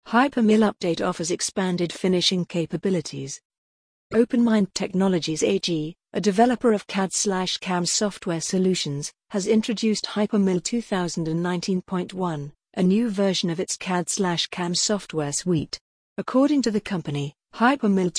Hypermill Update offers expanded finishing capabilities. OpenMind Technologies AG, a developer of CAD/CAM software solutions, has introduced Hypermill 2019.1, a new version of its CAD/CAM software suite. According to the company, Hypermill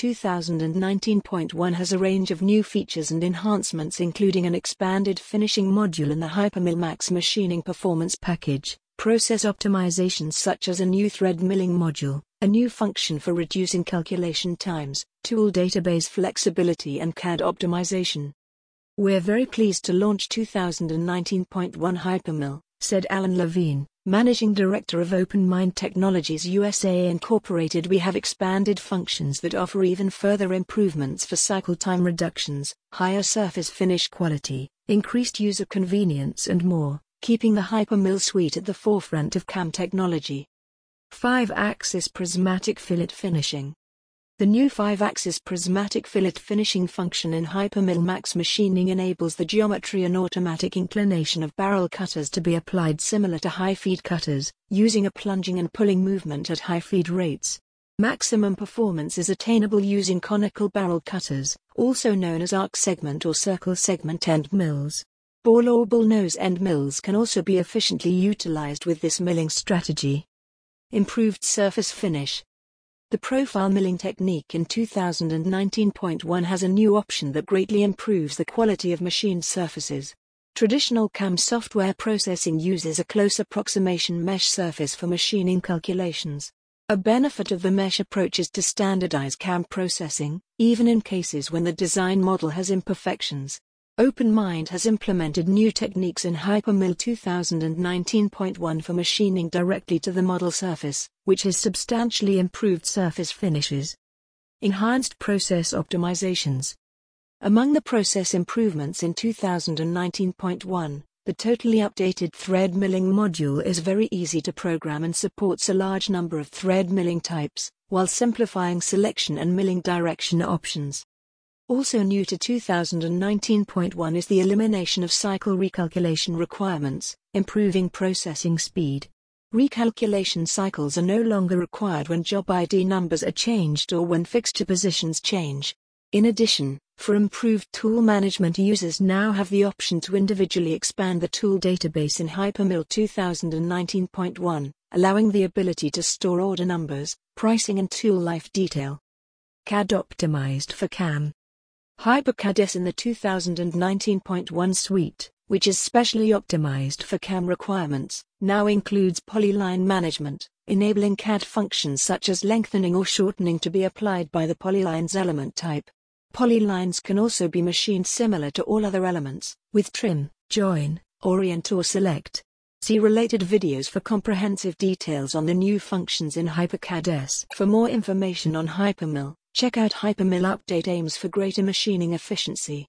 2019.1 has a range of new features and enhancements, including an expanded finishing module in the Hypermill Max Machining Performance Package, process optimizations such as a new thread milling module, a new function for reducing calculation times, tool database flexibility and CAD optimization. "We're very pleased to launch 2019.1 Hypermill," said Alan Levine, Managing Director of OpenMind Technologies USA Incorporated. "We have expanded functions that offer even further improvements for cycle time reductions, higher surface finish quality, increased user convenience and more, keeping the Hypermill suite at the forefront of CAM technology." 5-axis prismatic fillet finishing. The new 5-axis prismatic fillet finishing function in Hypermill Max Machining enables the geometry and automatic inclination of barrel cutters to be applied similar to high-feed cutters, using a plunging and pulling movement at high feed rates. Maximum performance is attainable using conical barrel cutters, also known as arc segment or circle segment end mills. Ball or bullnose end mills can also be efficiently utilized with this milling strategy. Improved surface finish. The profile milling technique in 2019.1 has a new option that greatly improves the quality of machined surfaces. Traditional CAM software processing uses a close approximation mesh surface for machining calculations. A benefit of the mesh approach is to standardize CAM processing, even in cases when the design model has imperfections. OpenMind has implemented new techniques in Hypermill 2019.1 for machining directly to the model surface, which has substantially improved surface finishes. Enhanced process optimizations. Among the process improvements in 2019.1, the totally updated thread milling module is very easy to program and supports a large number of thread milling types, while simplifying selection and milling direction options. Also new to 2019.1 is the elimination of cycle recalculation requirements, improving processing speed. Recalculation cycles are no longer required when job ID numbers are changed or when fixture positions change. In addition, for improved tool management, users now have the option to individually expand the tool database in Hypermill 2019.1, allowing the ability to store order numbers, pricing and tool life detail. CAD optimized for CAM. HyperCAD in the 2019.1 suite, which is specially optimized for CAM requirements, now includes polyline management, enabling CAD functions such as lengthening or shortening to be applied by the polyline's element type. Polylines can also be machined similar to all other elements, with trim, join, orient or select. See related videos for comprehensive details on the new functions in HyperCAD. For more information on Hypermill, check out Hypermill Update aims for greater machining efficiency.